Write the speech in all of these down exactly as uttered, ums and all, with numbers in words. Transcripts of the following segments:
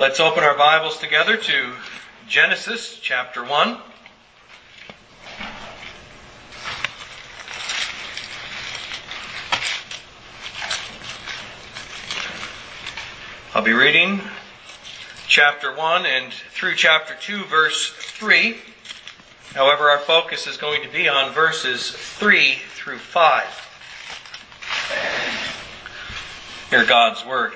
Let's open our Bibles together to Genesis chapter one. I'll be reading chapter one and through chapter two, verse three. However, our focus is going to be on verses three through five. Hear God's Word.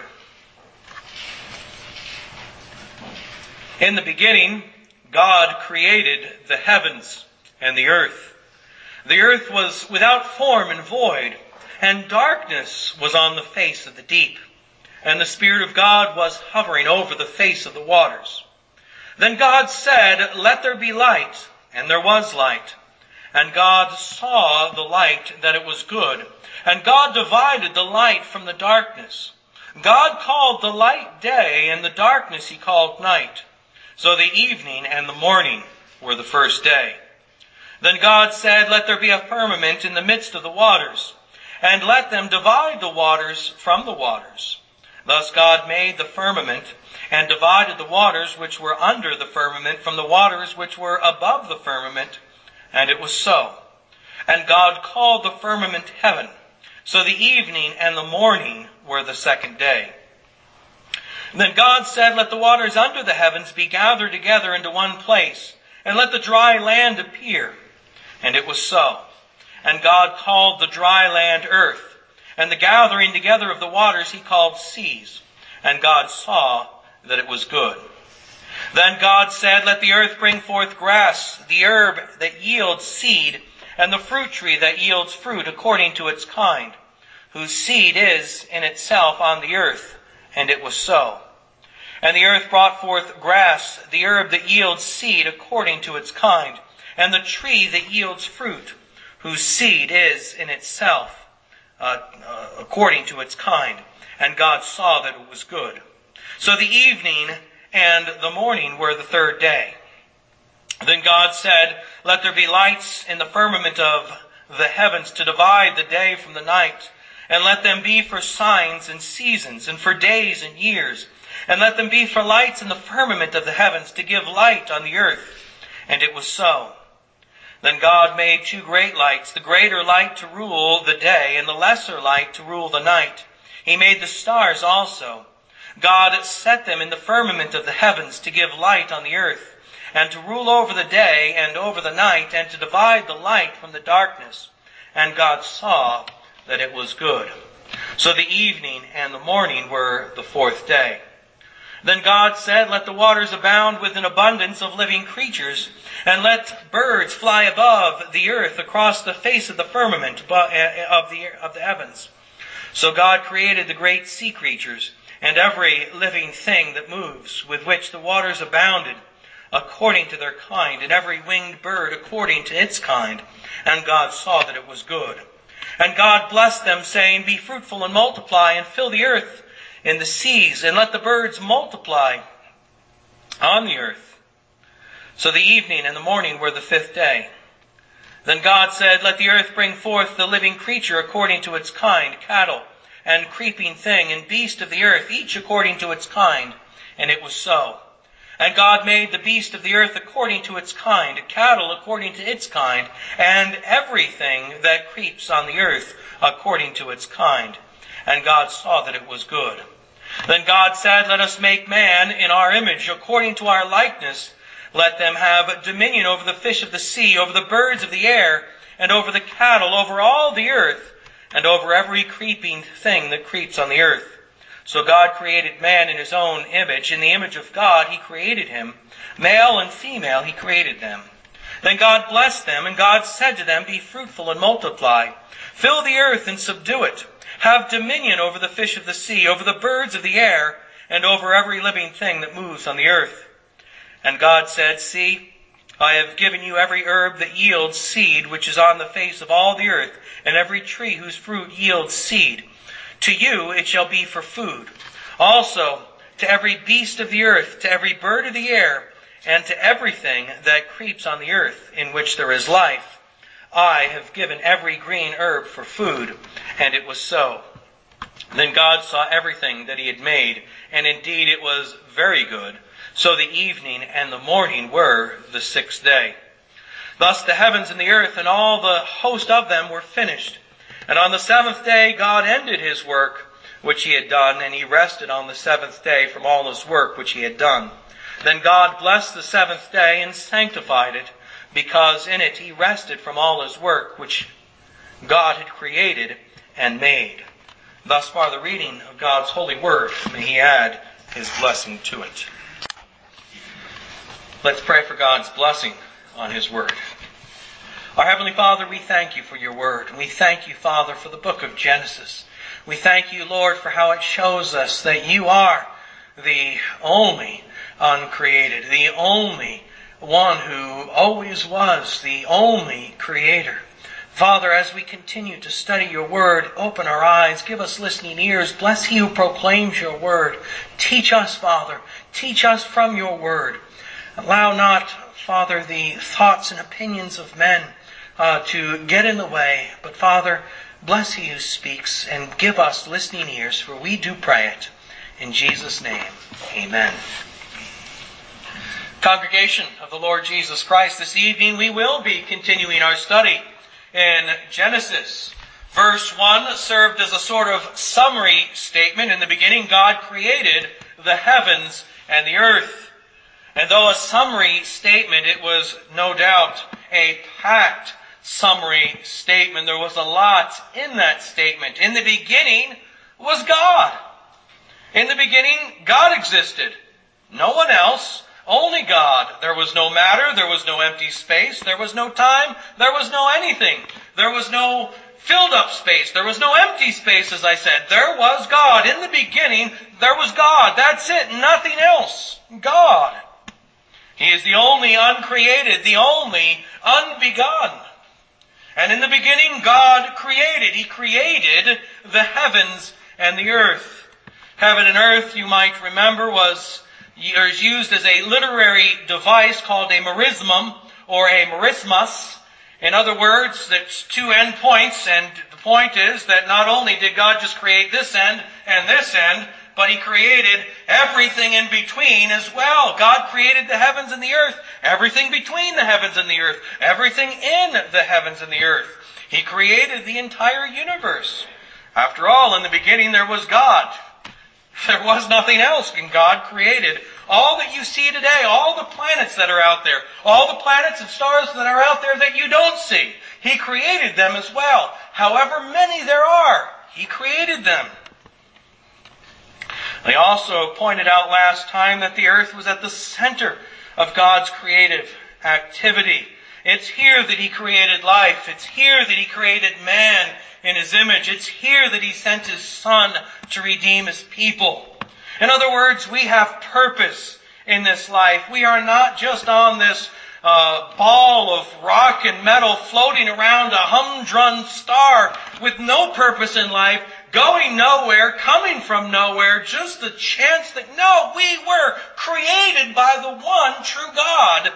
In the beginning, God created the heavens and the earth. The earth was without form and void, and darkness was on the face of the deep. And the Spirit of God was hovering over the face of the waters. Then God said, "Let there be light," and there was light. And God saw the light that it was good. And God divided the light from the darkness. God called the light day, and the darkness he called night. So the evening and the morning were the first day. Then God said, "Let there be a firmament in the midst of the waters, and let them divide the waters from the waters." Thus God made the firmament, and divided the waters which were under the firmament from the waters which were above the firmament, and it was so. And God called the firmament heaven. So the evening and the morning were the second day. Then God said, "Let the waters under the heavens be gathered together into one place, and let the dry land appear." And it was so. And God called the dry land earth, and the gathering together of the waters he called seas. And God saw that it was good. Then God said, "Let the earth bring forth grass, the herb that yields seed, and the fruit tree that yields fruit according to its kind, whose seed is in itself on the earth." And it was so. And the earth brought forth grass, the herb that yields seed according to its kind, and the tree that yields fruit, whose seed is in itself uh, uh, according to its kind. And God saw that it was good. So the evening and the morning were the third day. Then God said, "Let there be lights in the firmament of the heavens to divide the day from the night, and let them be for signs and seasons, and for days and years. And let them be for lights in the firmament of the heavens to give light on the earth." And it was so. Then God made two great lights, the greater light to rule the day, and the lesser light to rule the night. He made the stars also. God set them in the firmament of the heavens to give light on the earth, and to rule over the day and over the night, and to divide the light from the darkness. And God saw that it was good. So the evening and the morning were the fourth day. Then God said, "Let the waters abound with an abundance of living creatures, and let birds fly above the earth across the face of the firmament of the, of the heavens." So God created the great sea creatures, and every living thing that moves, with which the waters abounded, according to their kind, and every winged bird according to its kind. And God saw that it was good. And God blessed them, saying, "Be fruitful and multiply, and fill the earth in the seas, and let the birds multiply on the earth." So the evening and the morning were the fifth day. Then God said, "Let the earth bring forth the living creature according to its kind, cattle, and creeping thing, and beast of the earth, each according to its kind." And it was so. And God made the beast of the earth according to its kind, cattle according to its kind, and everything that creeps on the earth according to its kind. And God saw that it was good. Then God said, "Let us make man in our image, according to our likeness. Let them have dominion over the fish of the sea, over the birds of the air, and over the cattle, over all the earth, and over every creeping thing that creeps on the earth." So God created man in his own image. In the image of God he created him. Male and female he created them. Then God blessed them, and God said to them, "Be fruitful and multiply. Fill the earth and subdue it. Have dominion over the fish of the sea, over the birds of the air, and over every living thing that moves on the earth." And God said, "See, I have given you every herb that yields seed, which is on the face of all the earth, and every tree whose fruit yields seed. To you it shall be for food. Also to every beast of the earth, to every bird of the air, and to everything that creeps on the earth, in which there is life, I have given every green herb for food." And it was so. Then God saw everything that he had made, and indeed it was very good. So the evening and the morning were the sixth day. Thus the heavens and the earth and all the host of them were finished. And on the seventh day God ended his work which he had done, and he rested on the seventh day from all his work which he had done. Then God blessed the seventh day and sanctified it, because in it he rested from all his work which God had created and made. Thus far the reading of God's holy word. May he add his blessing to it. Let's pray for God's blessing on his word. Our Heavenly Father, we thank you for your word. And we thank you, Father, for the book of Genesis. We thank you, Lord, for how it shows us that you are the only uncreated, the only one who always was, the only creator. Father, as we continue to study your word, open our eyes, give us listening ears. Bless he who proclaims your word. Teach us, Father. Teach us from your word. Allow not, Father, the thoughts and opinions of men uh, to get in the way. But, Father, bless he who speaks and give us listening ears, for we do pray it. In Jesus' name, amen. Congregation of the Lord Jesus Christ, this evening we will be continuing our study in Genesis. Verse one served as a sort of summary statement. In the beginning, God created the heavens and the earth. And though a summary statement, it was no doubt a packed summary statement. There was a lot in that statement. In the beginning was God. In the beginning, God existed. No one else. Only God. There was no matter. There was no empty space. There was no time. There was no anything. There was no filled up space. There was no empty space, as I said. There was God. In the beginning, there was God. That's it. Nothing else. God. He is the only uncreated, the only unbegotten. And in the beginning, God created. He created the heavens and the earth. Heaven and earth, you might remember, was used as a literary device called a merismum or a merismus. In other words, that's two end points, and the point is that not only did God just create this end and this end, but he created everything in between as well. God created the heavens and the earth, everything between the heavens and the earth, everything in the heavens and the earth. He created the entire universe. After all, in the beginning there was God. There was nothing else, and God created all that you see today, all the planets that are out there, all the planets and stars that are out there that you don't see. He created them as well. However many there are, he created them. I also pointed out last time that the earth was at the center of God's creative activity. It's here that he created life. It's here that he created man in his image. It's here that he sent his Son to redeem his people. In other words, we have purpose in this life. We are not just on this uh, ball of rock and metal floating around a humdrum star with no purpose in life, going nowhere, coming from nowhere, just the chance that, no, we were created by the one true God.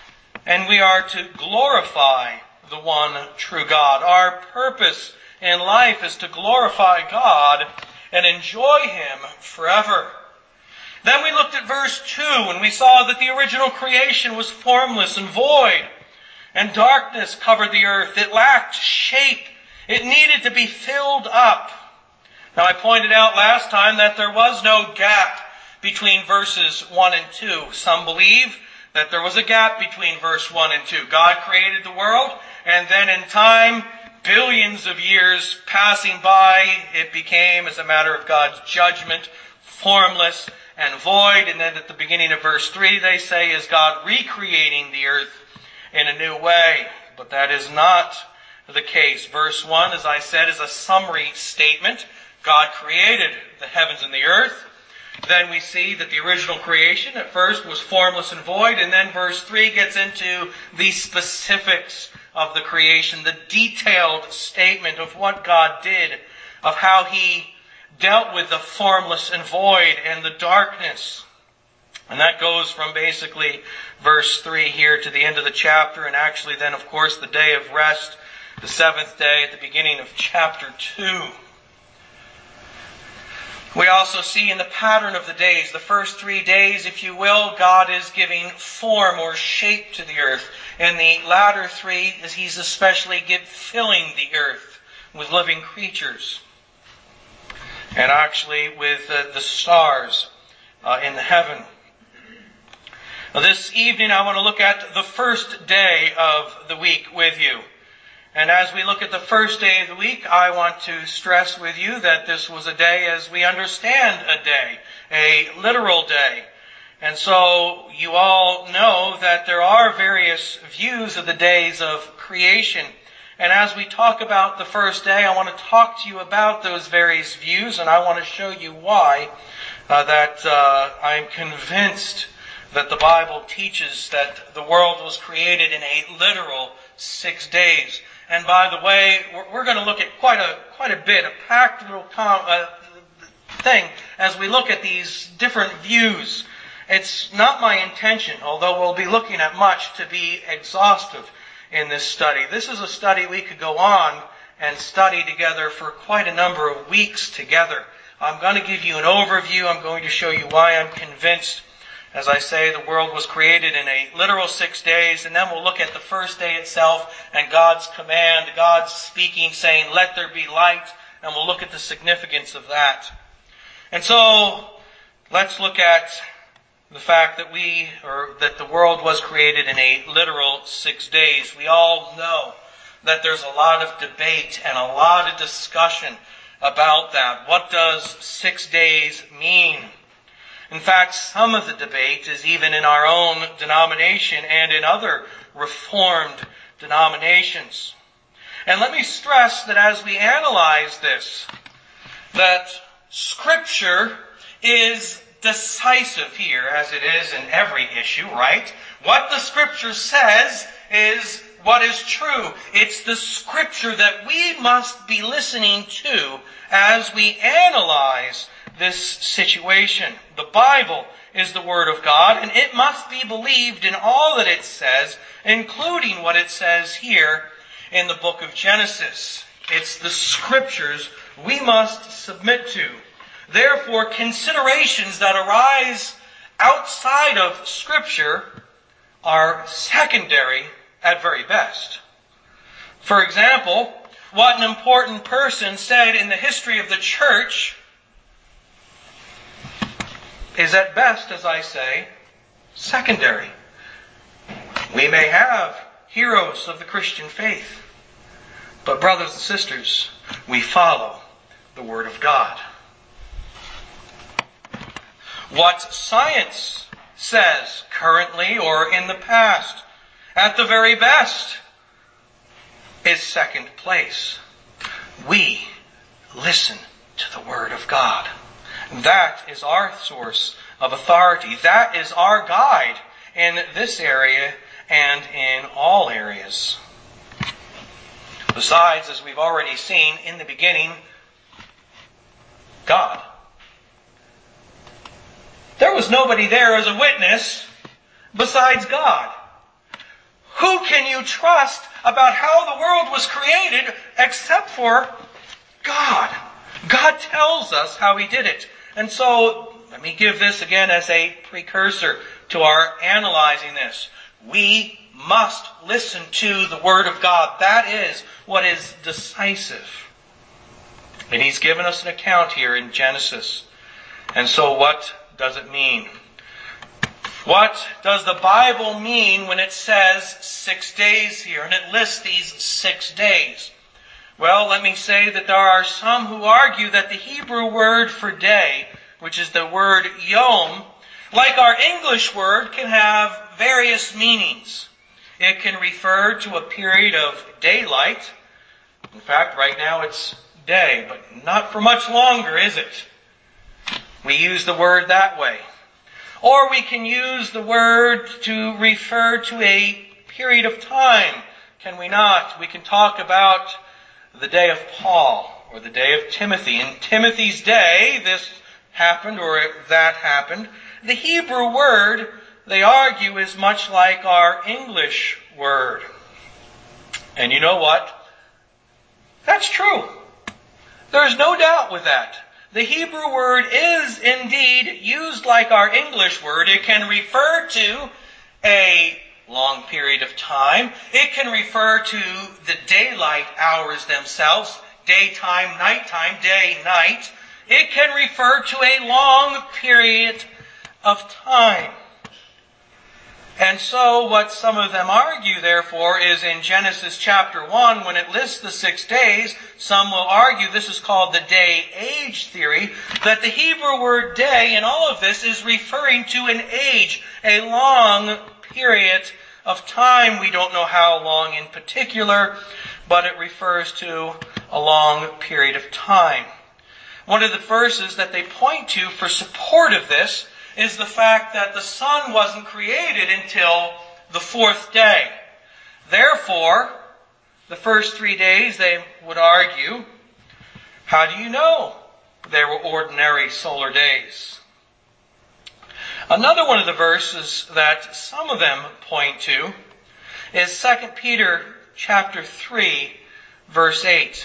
And we are to glorify the one true God. Our purpose in life is to glorify God and enjoy him forever. Then we looked at verse two, and we saw that the original creation was formless and void, and darkness covered the earth. It lacked shape. It needed to be filled up. Now, I pointed out last time that there was no gap between verses one and two. Some believe that there was a gap between verse one and two. God created the world, and then in time, billions of years passing by, it became, as a matter of God's judgment, formless and void. And then at the beginning of verse three, they say, is God recreating the earth in a new way? But that is not the case. Verse one, as I said, is a summary statement. God created the heavens and the earth. Then we see that the original creation at first was formless and void, and then verse three gets into the specifics of the creation, the detailed statement of what God did, of how he dealt with the formless and void and the darkness. And that goes from basically verse three here to the end of the chapter, and actually then, of course, the day of rest, the seventh day at the beginning of chapter two. We also see in the pattern of the days, the first three days, if you will, God is giving form or shape to the earth. In the latter three, He's especially give, filling the earth with living creatures. And actually with uh, the stars uh, in the heaven. Now, this evening I want to look at the first day of the week with you. And as we look at the first day of the week, I want to stress with you that this was a day as we understand a day, a literal day. And so you all know that there are various views of the days of creation. And as we talk about the first day, I want to talk to you about those various views, and I want to show you why uh, that uh, I'm convinced that the Bible teaches that the world was created in a literal six days. And by the way, we're, we're going to look at quite a quite a bit, a packed little com, uh, thing as we look at these different views. It's not my intention, although we'll be looking at much, to be exhaustive in this study. This is a study we could go on and study together for quite a number of weeks together. I'm going to give you an overview. I'm going to show you why I'm convinced. As I say, the world was created in a literal six days, and then we'll look at the first day itself and God's command, God's speaking, saying, "Let there be light," and we'll look at the significance of that. And so, let's look at the fact that we, or that the world was created in a literal six days. We all know that there's a lot of debate and a lot of discussion about that. What does six days mean? In fact, some of the debate is even in our own denomination and in other Reformed denominations. And let me stress that as we analyze this, that Scripture is decisive here, as it is in every issue, right? What the Scripture says is what is true. It's the Scripture that we must be listening to as we analyze this situation. The Bible is the Word of God, and it must be believed in all that it says, including what it says here in the book of Genesis. It's the Scriptures we must submit to. Therefore, considerations that arise outside of Scripture are secondary at very best. For example, what an important person said in the history of the church is at best, as I say, secondary. We may have heroes of the Christian faith, but brothers and sisters, we follow the Word of God. What science says currently or in the past, at the very best, is second place. We listen to the Word of God. That is our source of authority. That is our guide in this area and in all areas. Besides, as we've already seen in the beginning, God. There was nobody there as a witness besides God. Who can you trust about how the world was created except for God? God tells us how He did it. And so, let me give this again as a precursor to our analyzing this. We must listen to the Word of God. That is what is decisive. And He's given us an account here in Genesis. And so what does it mean? What does the Bible mean when it says six days here, and it lists these six days? Well, let me say that there are some who argue that the Hebrew word for day, which is the word yom, like our English word, can have various meanings. It can refer to a period of daylight. In fact, right now it's day, but not for much longer, is it? We use the word that way. Or we can use the word to refer to a period of time, can we not? We can talk about the day of Paul or the day of Timothy. In Timothy's day, this happened or that happened. The Hebrew word, they argue, is much like our English word. And you know what? That's true. There's no doubt with that. the Hebrew word is indeed used like our English word. It can refer to a long period of time. It can refer to the daylight hours themselves, daytime, nighttime, day, night. It can refer to a long period of time. And so what some of them argue, therefore, is in Genesis chapter one, when it lists the six days, some will argue this is called the day-age theory, that the Hebrew word day in all of this is referring to an age, a long period of time. We don't know how long in particular, but it refers to a long period of time. One of the verses that they point to for support of this is the fact that the sun wasn't created until the fourth day. Therefore, the first three days, they would argue, how do you know they were ordinary solar days? Another one of the verses that some of them point to is Second Peter chapter three, verse eight.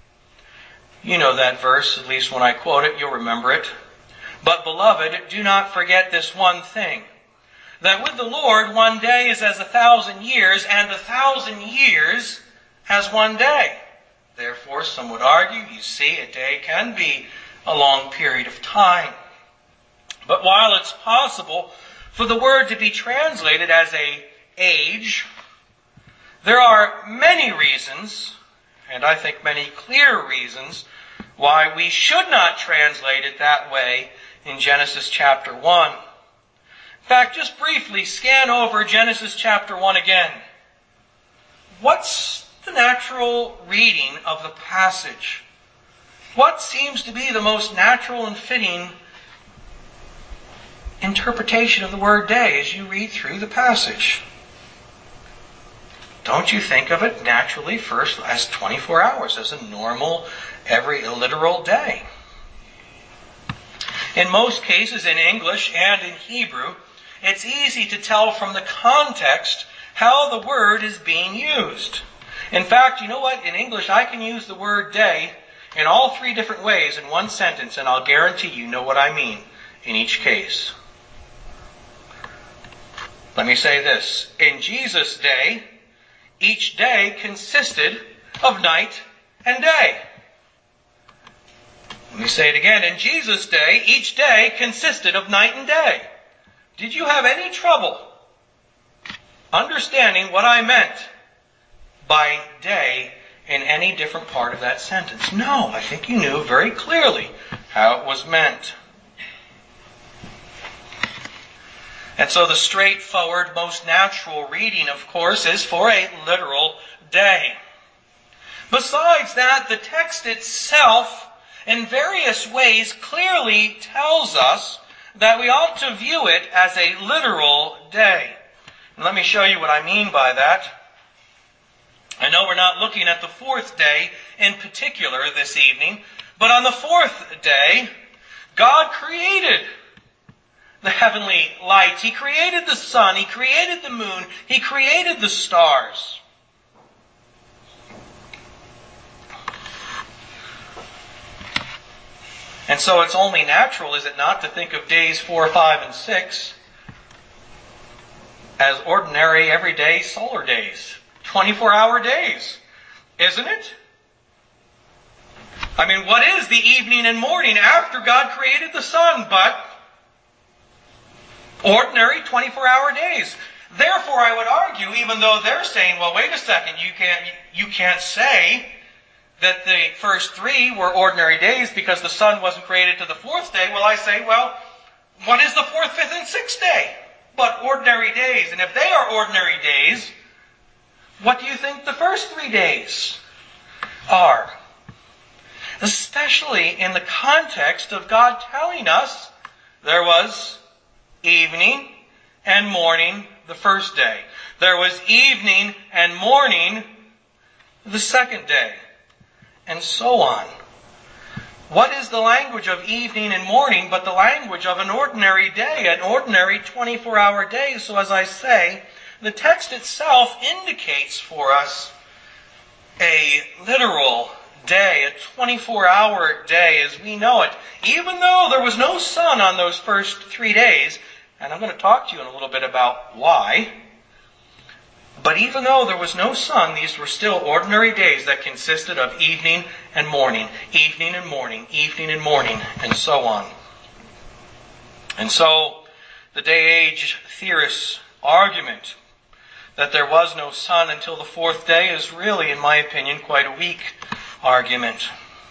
You know that verse, at least when I quote it, you'll remember it. But, beloved, do not forget this one thing, that with the Lord one day is as a thousand years, and a thousand years as one day. Therefore, some would argue, you see, a day can be a long period of time. But while it's possible for the word to be translated as a age, there are many reasons, and I think many clear reasons, why we should not translate it that way in Genesis chapter one. In fact, just briefly scan over Genesis chapter one again. What's the natural reading of the passage? What seems to be the most natural and fitting interpretation of the word day as you read through the passage? Don't you think of it naturally first as twenty-four hours, as a normal, every literal day? In most cases, in English and in Hebrew, it's easy to tell from the context how the word is being used. In fact, you know what? In English, I can use the word day in all three different ways in one sentence, and I'll guarantee you know what I mean in each case. Let me say this. In Jesus' day, each day consisted of night and day. Let me say it again. In Jesus' day, each day consisted of night and day. Did you have any trouble understanding what I meant by day in any different part of that sentence? No, I think you knew very clearly how it was meant. And so the straightforward, most natural reading, of course, is for a literal day. Besides that, the text itself, in various ways, clearly tells us that we ought to view it as a literal day. And let me show you what I mean by that. I know we're not looking at the fourth day in particular this evening, but on the fourth day, God created the heavenly lights. He created the sun. He created the moon. He created the stars. And so it's only natural, is it not, to think of days four, five, and six as ordinary, everyday solar days. twenty-four hour days, isn't it? I mean, what is the evening and morning after God created the sun but ordinary twenty-four hour days? Therefore, I would argue, even though they're saying, well, wait a second, you can't, you can't say that the first three were ordinary days because the sun wasn't created to the fourth day. Well, I say, well, what is the fourth, fifth, and sixth day but ordinary days? And if they are ordinary days, what do you think the first three days are? Especially in the context of God telling us there was evening and morning the first day. There was evening and morning the second day. And so on. What is the language of evening and morning but the language of an ordinary day, an ordinary twenty-four hour day? So as I say, the text itself indicates for us a literal day, a twenty-four hour day as we know it, even though there was no sun on those first three days, and I'm going to talk to you in a little bit about why. But even though there was no sun, these were still ordinary days that consisted of evening and morning, evening and morning, evening and morning, and so on. And so, the day-age theorists' argument that there was no sun until the fourth day is really, in my opinion, quite a weak argument.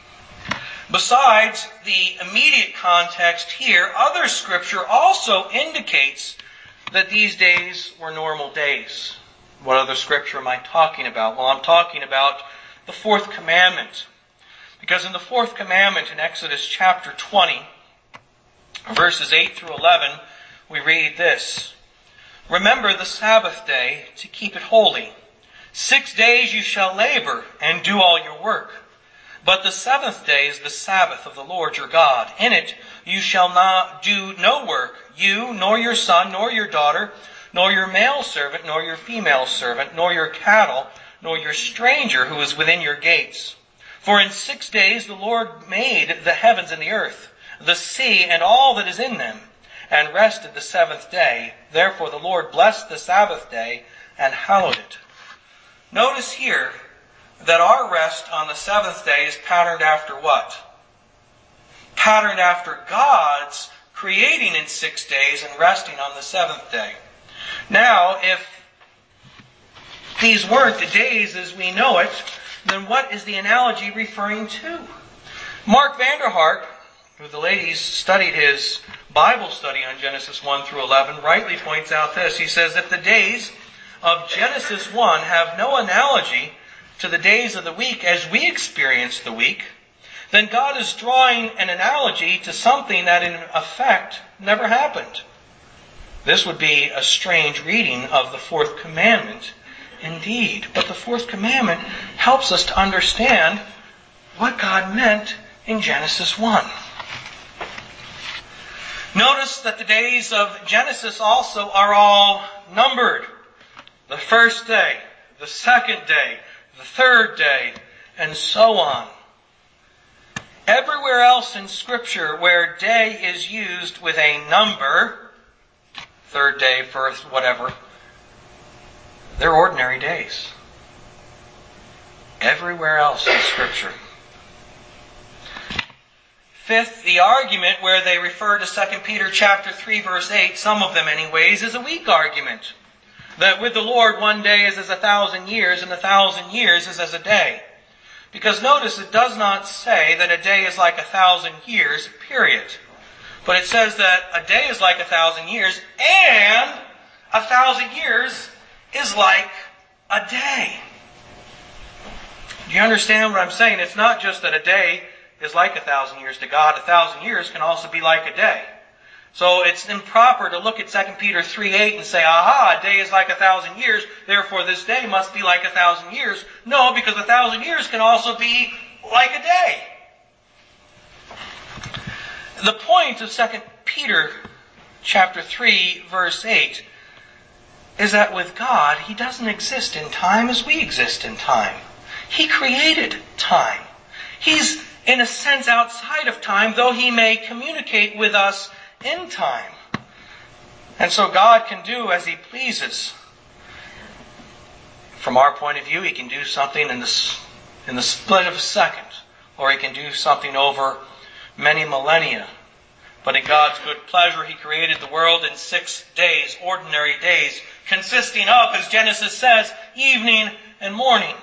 Besides the immediate context here, other scripture also indicates that these days were normal days. What other scripture am I talking about? Well, I'm talking about the fourth commandment. Because in the fourth commandment in Exodus chapter twenty, verses eight through eleven, we read this: "Remember the Sabbath day to keep it holy. Six days you shall labor and do all your work. But the seventh day is the Sabbath of the Lord your God. In it you shall not do no work, you, nor your son, nor your daughter, nor your male servant, nor your female servant, nor your cattle, nor your stranger who is within your gates. For in six days the Lord made the heavens and the earth, the sea, and all that is in them, and rested the seventh day. Therefore the Lord blessed the Sabbath day and hallowed it." Notice here that our rest on the seventh day is patterned after what? Patterned after God's creating in six days and resting on the seventh day. Now, if these weren't the days as we know it, then what is the analogy referring to? Mark Vanderhart, who the ladies studied his Bible study on Genesis one through eleven, rightly points out this. He says, if the days of Genesis one have no analogy to the days of the week as we experience the week, then God is drawing an analogy to something that in effect never happened. This would be a strange reading of the fourth commandment indeed. But the fourth commandment helps us to understand what God meant in Genesis one. Notice that the days of Genesis also are all numbered. The first day, the second day, the third day, and so on. Everywhere else in Scripture where day is used with a number, third day, first, whatever, they're ordinary days. Everywhere else in Scripture. Fifth, the argument where they refer to Second Peter chapter three, verse eight, some of them anyways, is a weak argument. That with the Lord one day is as a thousand years, and a thousand years is as a day. Because notice, it does not say that a day is like a thousand years, period. But it says that a day is like a thousand years, and a thousand years is like a day. Do you understand what I'm saying? It's not just that a day is like a thousand years to God. A thousand years can also be like a day. So it's improper to look at Second Peter three eight and say, aha, a day is like a thousand years, therefore this day must be like a thousand years. No, because a thousand years can also be like a day. The point of Second Peter chapter three, verse eight, is that with God, He doesn't exist in time as we exist in time. He created time. He's, in a sense, outside of time, though He may communicate with us in time. And so God can do as He pleases. From our point of view, He can do something in the, in the split of a second, or He can do something over many millennia. But in God's good pleasure, He created the world in six days, ordinary days, consisting of, as Genesis says, evening and morning.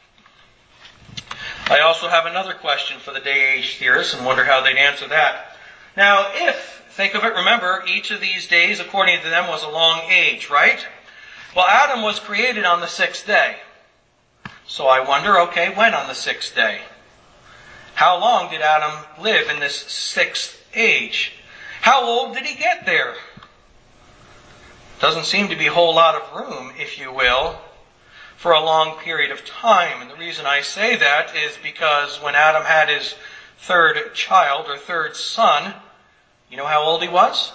I also have another question for the day-age theorists and wonder how they'd answer that. Now, if, think of it, remember, each of these days, according to them, was a long age, right? Well, Adam was created on the sixth day. So I wonder, okay, when on the sixth day? How long did Adam live in this sixth age? How old did he get there? Doesn't seem to be a whole lot of room, if you will, for a long period of time. And the reason I say that is because when Adam had his third child or third son, you know how old he was?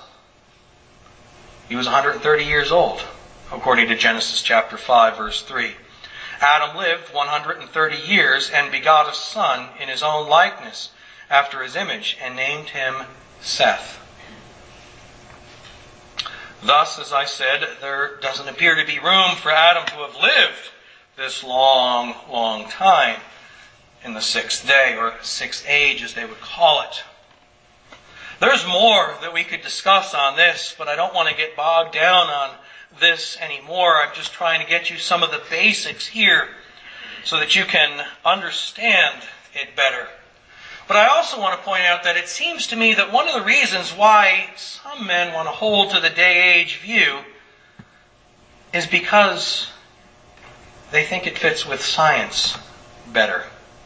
He was one hundred thirty years old, according to Genesis chapter five, verse three. Adam lived one hundred thirty years and begot a son in his own likeness, after his image, and named him Seth. Thus, as I said, there doesn't appear to be room for Adam to have lived this long, long time in the sixth day, or sixth age as they would call it. There's more that we could discuss on this, but I don't want to get bogged down on this anymore. I'm just trying to get you some of the basics here so that you can understand it better. But I also want to point out that it seems to me that one of the reasons why some men want to hold to the day-age view is because they think it fits with science better.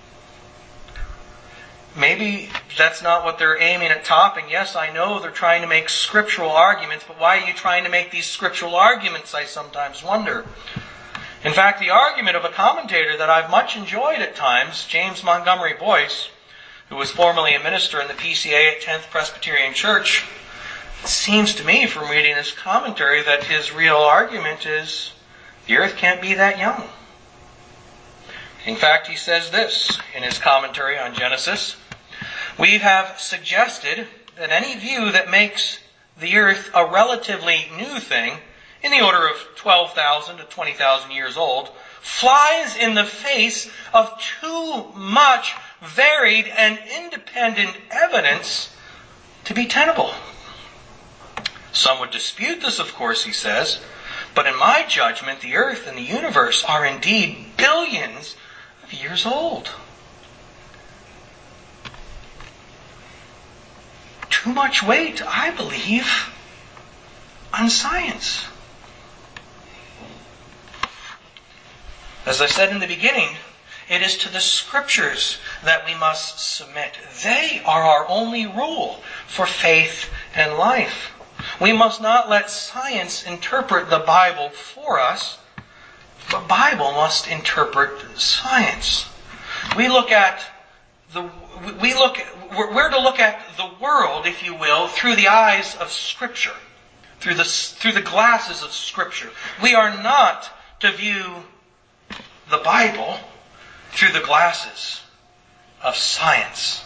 Maybe that's not what they're aiming at topping. Yes, I know they're trying to make scriptural arguments, but why are you trying to make these scriptural arguments, I sometimes wonder. In fact, the argument of a commentator that I've much enjoyed at times, James Montgomery Boyce, who was formerly a minister in the P C A at tenth Presbyterian Church, it seems to me from reading his commentary that his real argument is the earth can't be that young. In fact, he says this in his commentary on Genesis: "We have suggested that any view that makes the earth a relatively new thing, in the order of twelve thousand to twenty thousand years old, flies in the face of too much varied and independent evidence to be tenable. Some would dispute this, of course," he says, "but in my judgment, the earth and the universe are indeed billions of years old." Too much weight, I believe, on science. As I said in the beginning, it is to the Scriptures that we must submit. They are our only rule for faith and life. We must not let science interpret the Bible for us. The Bible must interpret science. We look at the we look we're to look at the world, if you will, through the eyes of Scripture, through the through the glasses of Scripture. We are not to view the Bible through the glasses of science.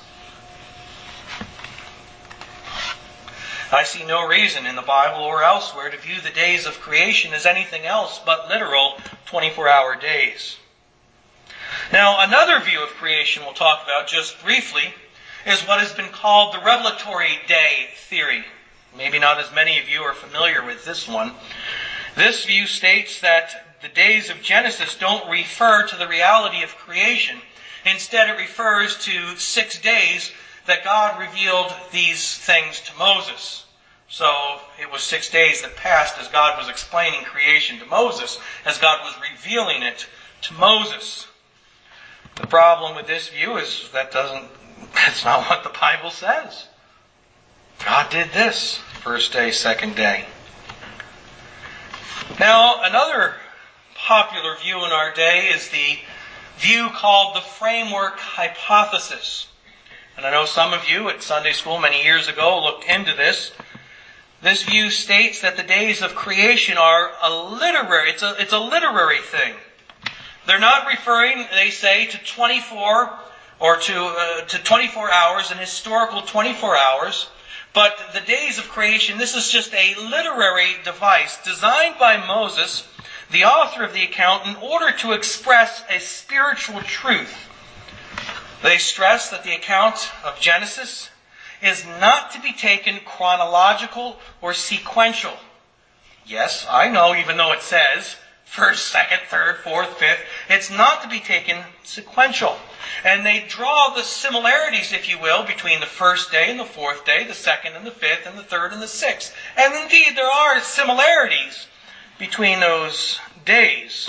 I see no reason in the Bible or elsewhere to view the days of creation as anything else but literal twenty-four hour days. Now, another view of creation we'll talk about just briefly is what has been called the revelatory day theory. Maybe not as many of you are familiar with this one. This view states that the days of Genesis don't refer to the reality of creation. Instead, it refers to six days that God revealed these things to Moses. So it was six days that passed as God was explaining creation to Moses, as God was revealing it to Moses. The problem with this view is that doesn't, that's not what the Bible says. God did this, first day, second day. Now, another popular view in our day is the view called the framework hypothesis. And I know some of you at Sunday school many years ago looked into this. This view states that the days of creation are a literary, it's a, it's a literary thing. They're not referring, they say, to twenty-four or to uh, to twenty-four hours, an historical twenty-four hours. But the days of creation, this is just a literary device designed by Moses, the author of the account, in order to express a spiritual truth. They stress that the account of Genesis is not to be taken chronological or sequential. Yes, I know, even though it says first, second, third, fourth, fifth, it's not to be taken sequential. And they draw the similarities, if you will, between the first day and the fourth day, the second and the fifth, and the third and the sixth. And indeed, there are similarities between those days.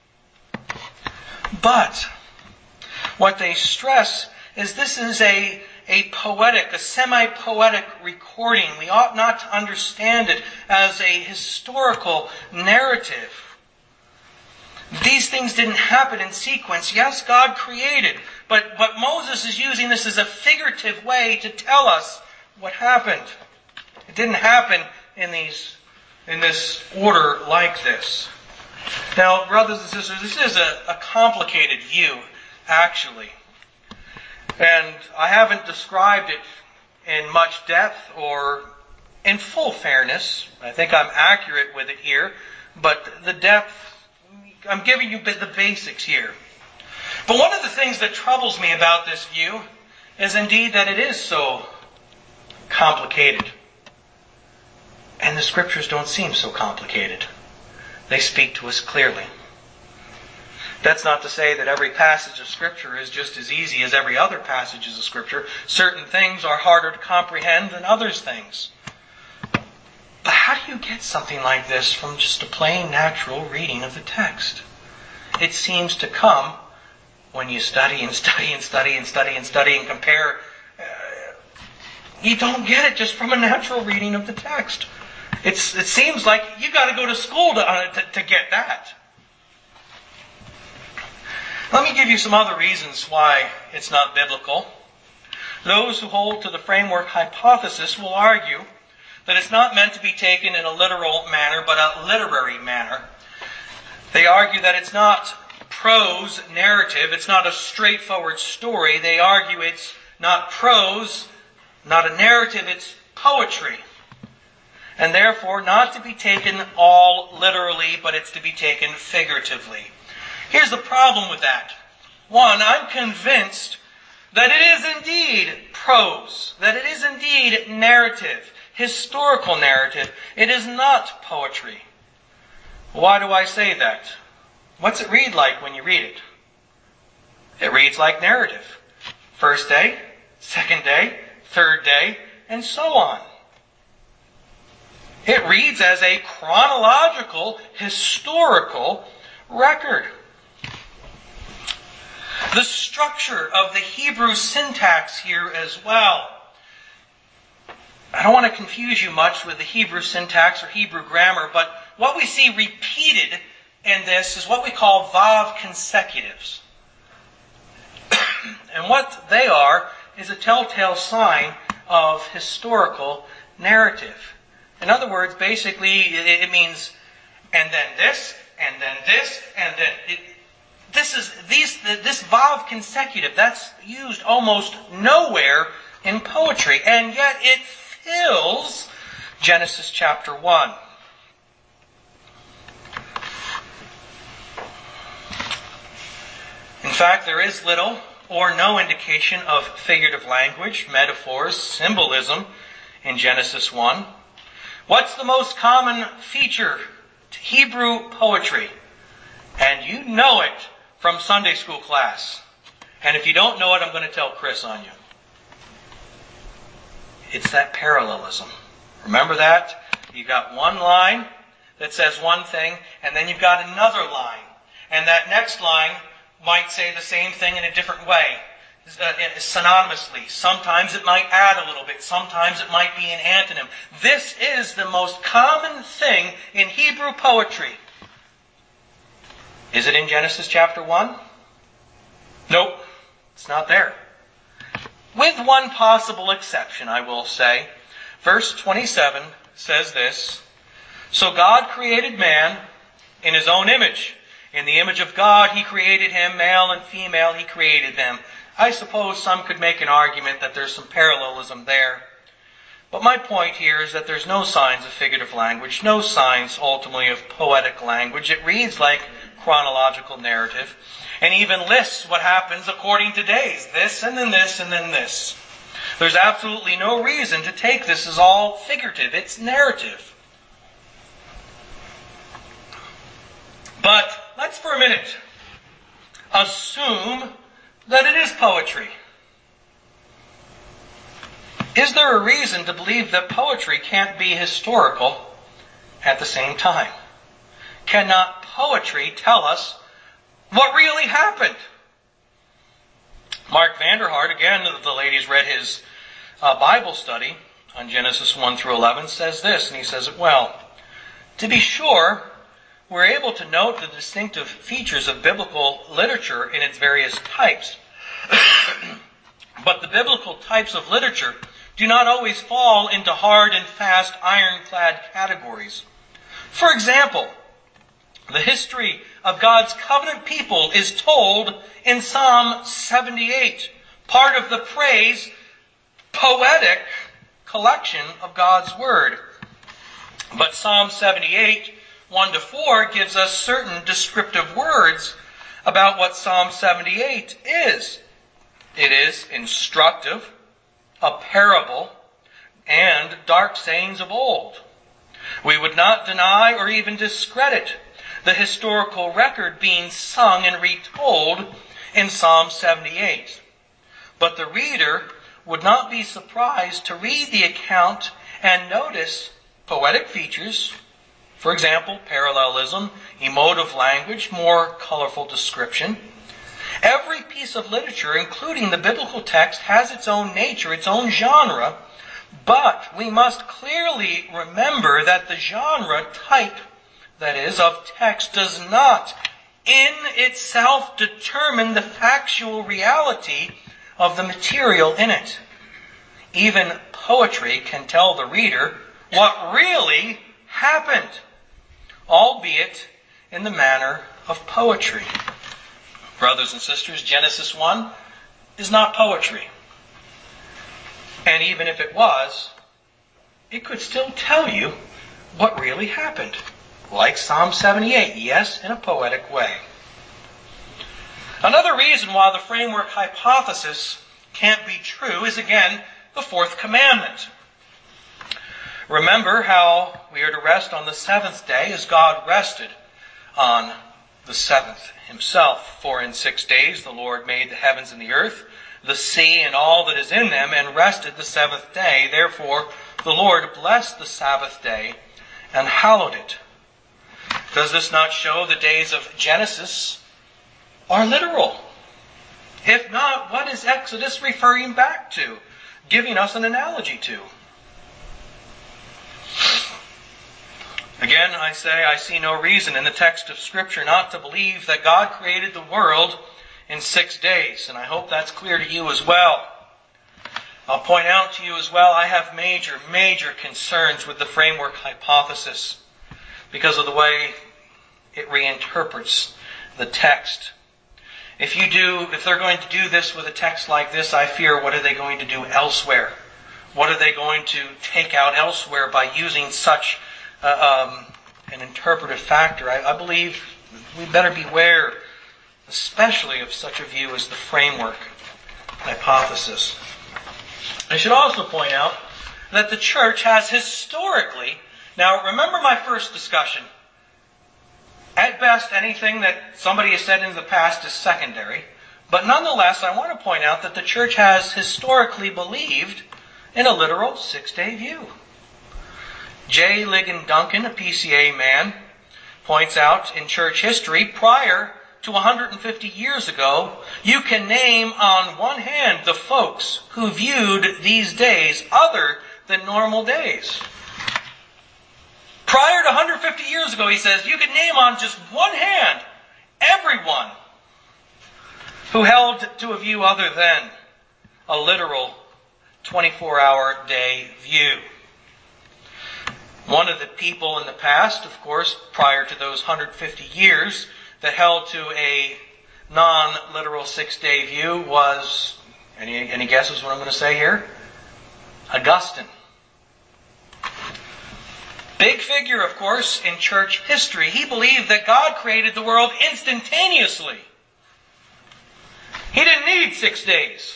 But what they stress is this is a, a poetic, a semi-poetic recording. We ought not to understand it as a historical narrative. These things didn't happen in sequence. Yes, God created, but, but Moses is using this as a figurative way to tell us what happened. It didn't happen in these, in this order like this. Now, brothers and sisters, this is a, a complicated view, actually. And I haven't described it in much depth or in full fairness. I think I'm accurate with it here. But the depth, I'm giving you the basics here. But one of the things that troubles me about this view is indeed that it is so complicated. And the Scriptures don't seem so complicated. They speak to us clearly. That's not to say that every passage of Scripture is just as easy as every other passage of Scripture. Certain things are harder to comprehend than others things. But how do you get something like this from just a plain natural reading of the text? It seems to come when you study and study and study and study and study and compare. Uh, you don't get it just from a natural reading of the text. It's, it seems like you got to go to school to, uh, to, to get that. Let me give you some other reasons why it's not biblical. Those who hold to the framework hypothesis will argue that it's not meant to be taken in a literal manner, but a literary manner. They argue that it's not prose narrative, it's not a straightforward story. They argue it's not prose, not a narrative, it's poetry. And therefore not to be taken all literally, but it's to be taken figuratively. Here's the problem with that. One, I'm convinced that it is indeed prose, that it is indeed narrative, historical narrative. It is not poetry. Why do I say that? What's it read like when you read it? It reads like narrative. First day, second day, third day, and so on. It reads as a chronological, historical record. The structure of the Hebrew syntax here as well. I don't want to confuse you much with the Hebrew syntax or Hebrew grammar, but what we see repeated in this is what we call vav consecutives. And what they are is a telltale sign of historical narrative. In other words, basically, it means, and then this, and then this, and then it, this is these this vav consecutive. That's used almost nowhere in poetry, and yet it fills Genesis chapter one. In fact, there is little or no indication of figurative language, metaphors, symbolism in Genesis one. What's the most common feature to Hebrew poetry? And you know it from Sunday school class. And if you don't know it, I'm going to tell Chris on you. It's that parallelism. Remember that? You've got one line that says one thing, and then you've got another line. And that next line might say the same thing in a different way, uh, synonymously. Sometimes it might add a little bit. Sometimes it might be an antonym. This is the most common thing in Hebrew poetry. Is it in Genesis chapter one? Nope. It's not there. With one possible exception, I will say. Verse twenty-seven says this, "So God created man in his own image. In the image of God, He created him, male and female, He created them." I suppose some could make an argument that there's some parallelism there. But my point here is that there's no signs of figurative language, no signs ultimately of poetic language. It reads like chronological narrative, and even lists what happens according to days. This, and then this, and then this. There's absolutely no reason to take this as all figurative. It's narrative. But let's for a minute assume that it is poetry. Is there a reason to believe that poetry can't be historical at the same time? Cannot poetry tell us what really happened? Mark Vanderhart, again, the ladies read his uh, Bible study on Genesis one through eleven, says this, and he says it well. "To be sure, we're able to note the distinctive features of biblical literature in its various types. But the biblical types of literature do not always fall into hard and fast ironclad categories. For example, The history of God's covenant people is told in Psalm seventy-eight, part of the praise, poetic collection of God's Word. But Psalm seventy-eight, one to four, gives us certain descriptive words about what Psalm seventy-eight is. It is instructive, a parable, and dark sayings of old. We would not deny or even discredit the historical record being sung and retold in Psalm seventy-eight. But the reader would not be surprised to read the account and notice poetic features, for example, parallelism, emotive language, more colorful description. Every piece of literature, including the biblical text, has its own nature, its own genre, but we must clearly remember that the genre type, that is, of text, does not in itself determine the factual reality of the material in it. Even poetry can tell the reader what really happened, albeit in the manner of poetry. Brothers and sisters, Genesis one is not poetry. And even if it was, it could still tell you what really happened. Like Psalm seventy-eight, yes, in a poetic way. Another reason why the framework hypothesis can't be true is, again, the fourth commandment. Remember how we are to rest on the seventh day as God rested on the seventh himself. For in six days the Lord made the heavens and the earth, the sea and all that is in them, and rested the seventh day. Therefore the Lord blessed the Sabbath day and hallowed it. Does this not show the days of Genesis are literal? If not, what is Exodus referring back to, giving us an analogy to? Again, I say I see no reason in the text of Scripture not to believe that God created the world in six days, and I hope that's clear to you as well. I'll point out to you as well, I have major, major concerns with the framework hypothesis because of the way it reinterprets the text. If you do, if they're going to do this with a text like this, I fear, what are they going to do elsewhere? What are they going to take out elsewhere by using such uh, um, an interpretive factor? I, I believe we better beware, especially of such a view as the framework hypothesis. I should also point out that the church has historically, now remember my first discussion, at best anything that somebody has said in the past is secondary, but nonetheless I want to point out that the church has historically believed in a literal six-day view. J. Ligon Duncan, a P C A man, points out in church history, prior to one hundred fifty years ago, you can name on one hand the folks who viewed these days other than normal days. Prior to one hundred fifty years ago, he says, you can name on just one hand everyone who held to a view other than a literal twenty-four hour day view. One of the people in the past, of course, prior to those one hundred fifty years, that held to a non-literal six-day view was, any, any guesses what I'm going to say here? Augustine. Big figure, of course, in church history. He believed that God created the world instantaneously. He didn't need six days.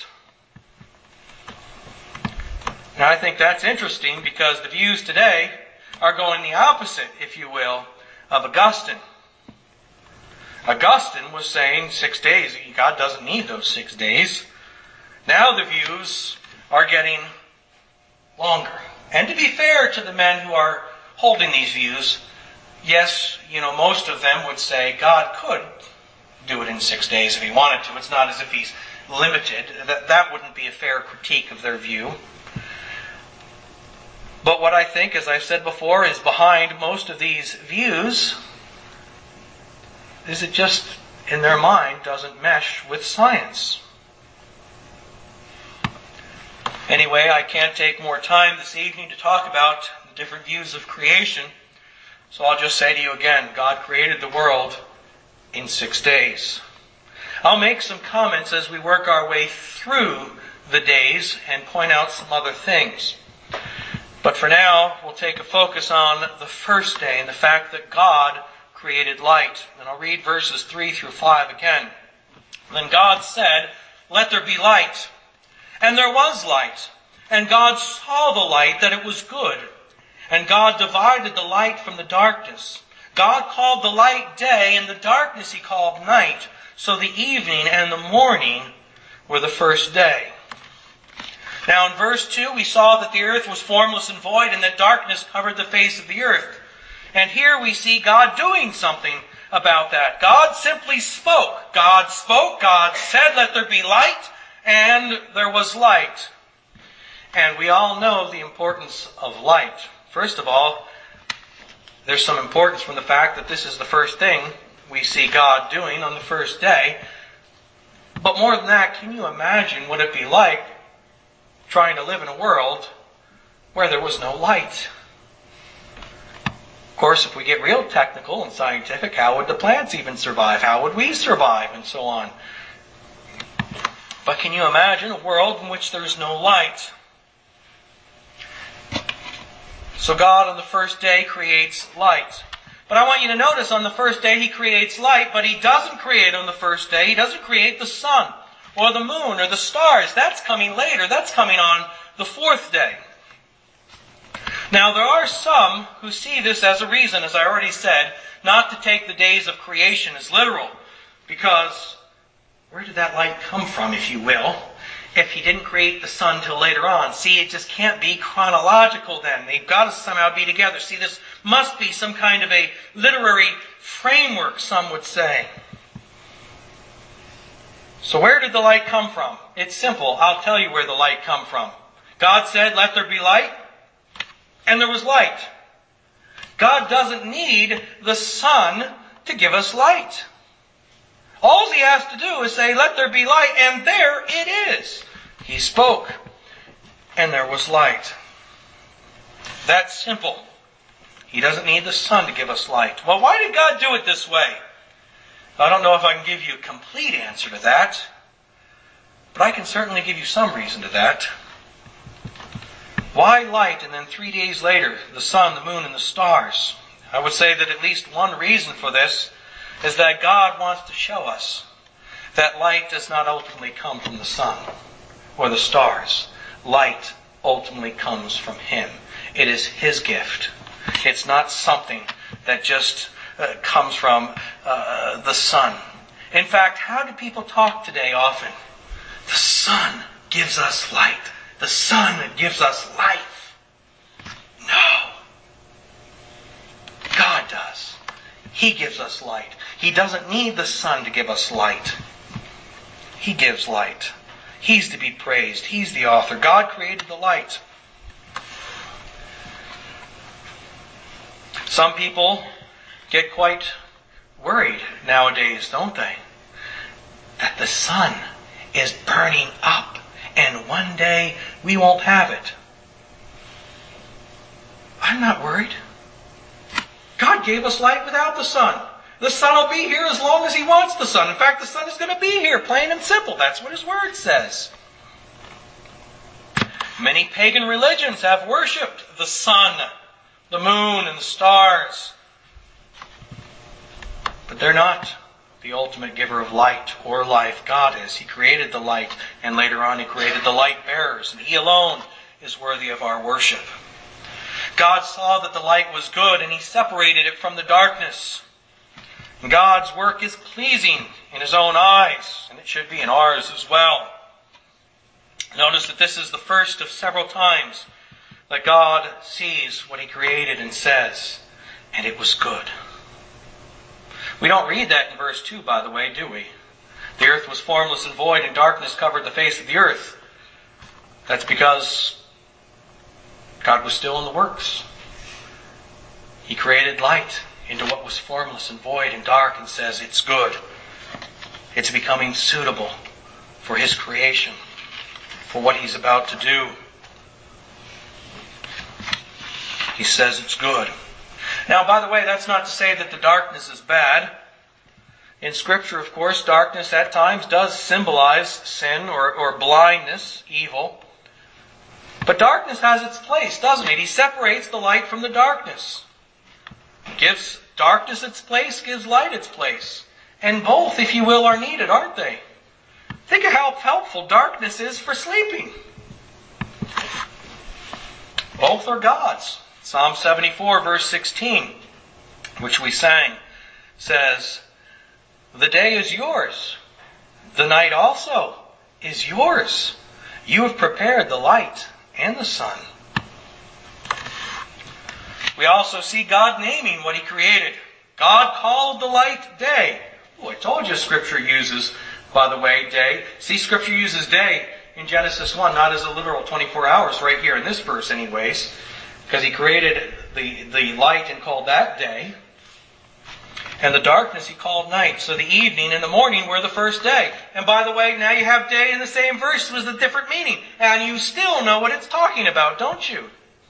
Now, I think that's interesting because the views today are going the opposite, if you will, of Augustine. Augustine was saying six days. God doesn't need those six days. Now the views are getting longer. And to be fair to the men who are holding these views, yes, you know, most of them would say God could do it in six days if he wanted to. It's not as if he's limited. That, that wouldn't be a fair critique of their view. But what I think, as I've said before, is behind most of these views is it just, in their mind, doesn't mesh with science. Anyway, I can't take more time this evening to talk about the different views of creation. So I'll just say to you again, God created the world in six days. I'll make some comments as we work our way through the days and point out some other things. But for now, we'll take a focus on the first day and the fact that God created light. And I'll read verses three through five again. Then God said, "Let there be light." And there was light. And God saw the light, that it was good. And God divided the light from the darkness. God called the light day, and the darkness He called night. So the evening and the morning were the first day. Now in verse two, we saw that the earth was formless and void, and that darkness covered the face of the earth. And here we see God doing something about that. God simply spoke. God spoke. God said, "Let there be light," and there was light. And we all know the importance of light. First of all, there's some importance from the fact that this is the first thing we see God doing on the first day. But more than that, can you imagine what it'd be like trying to live in a world where there was no light? Of course, if we get real technical and scientific, how would the plants even survive? How would we survive? And so on. But can you imagine a world in which there's no light? So God on the first day creates light. But I want you to notice on the first day He creates light, but He doesn't create on the first day. He doesn't create the sun or the moon or the stars. That's coming later. That's coming on the fourth day. Now there are some who see this as a reason, as I already said, not to take the days of creation as literal. Because where did that light come from, if you will, if He didn't create the sun till later on? See, it just can't be chronological then. They've got to somehow be together. See, this must be some kind of a literary framework, some would say. So where did the light come from? It's simple. I'll tell you where the light come from. God said, "Let there be light," and there was light. God doesn't need the sun to give us light. All He has to do is say, "Let there be light," and there it is. He spoke, and there was light. That's simple. He doesn't need the sun to give us light. Well, why did God do it this way? I don't know if I can give you a complete answer to that, but I can certainly give you some reason to that. Why light and then three days later, the sun, the moon, and the stars? I would say that at least one reason for this is that God wants to show us that light does not ultimately come from the sun or the stars. Light ultimately comes from Him. It is His gift. It's not something that just uh, comes from uh, the sun. In fact, how do people talk today often? The sun gives us light. The sun gives us life. No. God does. He gives us light. He doesn't need the sun to give us light. He gives light. He's to be praised. He's the author. God created the light. Some people get quite worried nowadays, don't they? That the sun is burning up and one day we won't have it. I'm not worried. God gave us light without the sun. The sun will be here as long as He wants the sun. In fact, the sun is going to be here, plain and simple. That's what His Word says. Many pagan religions have worshipped the sun, the moon, and the stars. But they're not the ultimate giver of light or life. God is. He created the light, and later on He created the light bearers, and He alone is worthy of our worship. God saw that the light was good, and He separated it from the darkness. And God's work is pleasing in His own eyes, and it should be in ours as well. Notice that this is the first of several times that God sees what He created and says, "And it was good." We don't read that in verse two, by the way, do we? The earth was formless and void, and darkness covered the face of the earth. That's because God was still in the works. He created light into what was formless and void and dark and says it's good. It's becoming suitable for His creation, for what He's about to do. He says it's good. Now, by the way, that's not to say that the darkness is bad. In Scripture, of course, darkness at times does symbolize sin or, or blindness, evil. But darkness has its place, doesn't it? He separates the light from the darkness. Gives darkness its place, gives light its place. And both, if you will, are needed, aren't they? Think of how helpful darkness is for sleeping. Both are God's. Psalm seventy-four, verse sixteen, which we sang, says, "The day is yours. The night also is yours. You have prepared the light and the sun." We also see God naming what He created. God called the light day. Oh, I told you Scripture uses, by the way, day. See, Scripture uses day in Genesis one, not as a literal twenty-four hours right here in this verse anyways, because He created the, the light and called that day. And the darkness He called night. So the evening and the morning were the first day. And by the way, now you have day in the same verse with a different meaning. And you still know what it's talking about, don't you?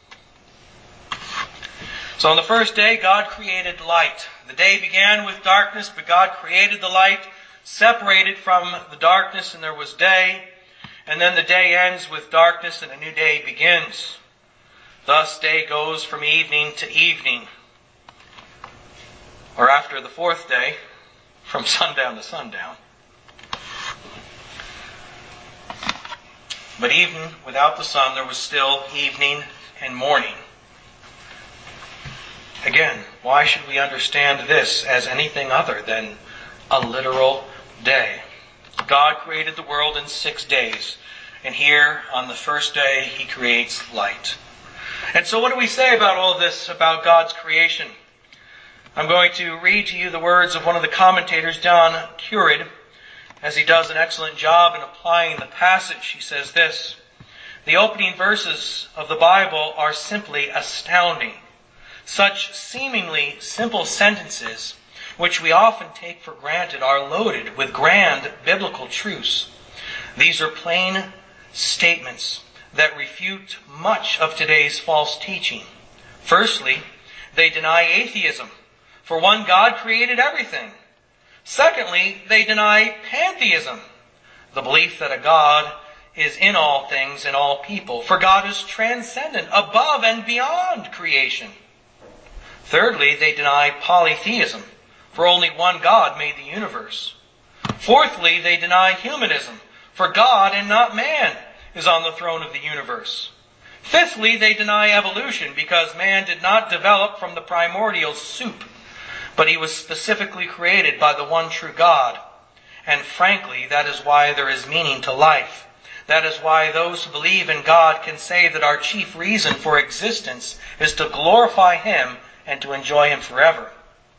So on the first day, God created light. The day began with darkness, but God created the light, separated from the darkness, and there was day. And then the day ends with darkness, and a new day begins. Thus, day goes from evening to evening. Or after the fourth day, from sundown to sundown. But even without the sun, there was still evening and morning. Again, why should we understand this as anything other than a literal day? God created the world in six days. And here, on the first day, He creates light. And so what do we say about all this, about God's creation? I'm going to read to you the words of one of the commentators, John Currid, as he does an excellent job in applying the passage. He says this: "The opening verses of the Bible are simply astounding. Such seemingly simple sentences, which we often take for granted, are loaded with grand biblical truths. These are plain statements that refute much of today's false teaching. Firstly, they deny atheism. For one, God created everything. Secondly, they deny pantheism, the belief that a God is in all things and all people, for God is transcendent, above and beyond creation. Thirdly, they deny polytheism, for only one God made the universe. Fourthly, they deny humanism, for God and not man is on the throne of the universe. Fifthly, they deny evolution, because man did not develop from the primordial soup, but he was specifically created by the one true God. And frankly, that is why there is meaning to life. That is why those who believe in God can say that our chief reason for existence is to glorify Him and to enjoy Him forever.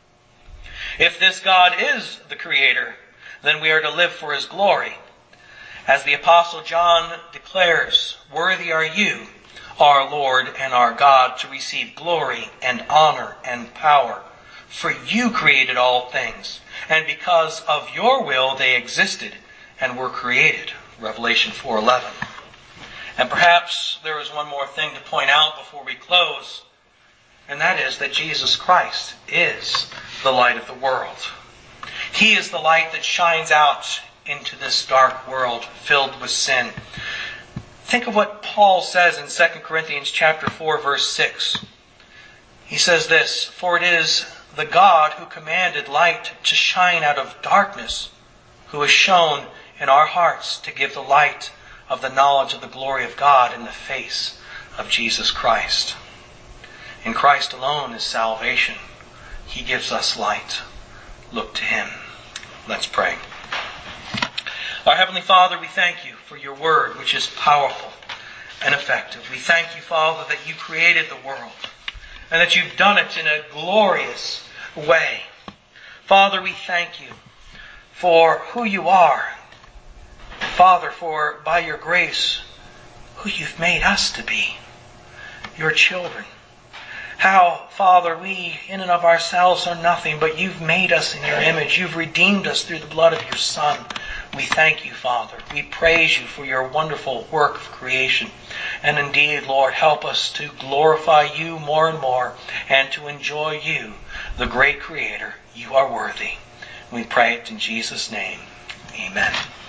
If this God is the Creator, then we are to live for His glory. As the Apostle John declares, "Worthy are you, our Lord and our God, to receive glory and honor and power. For you created all things, and because of your will they existed and were created." Revelation four eleven. And perhaps there is one more thing to point out before we close, and that is that Jesus Christ is the light of the world. He is the light that shines out into this dark world filled with sin. Think of what Paul says in Second Corinthians chapter four, verse six. He says this: "For it is the God who commanded light to shine out of darkness, who has shown in our hearts to give the light of the knowledge of the glory of God in the face of Jesus Christ." In Christ alone is salvation. He gives us light. Look to Him. Let's pray. Our Heavenly Father, we thank You for Your Word, which is powerful and effective. We thank You, Father, that You created the world and that You've done it in a glorious way. Father, we thank You for who You are. Father, for by Your grace, who You've made us to be, Your children. How, Father, we in and of ourselves are nothing, but You've made us in Your image. You've redeemed us through the blood of Your Son. We thank You, Father. We praise You for Your wonderful work of creation. And indeed, Lord, help us to glorify you more and more and to enjoy you, the great Creator. You are worthy. We pray it in Jesus' name. Amen.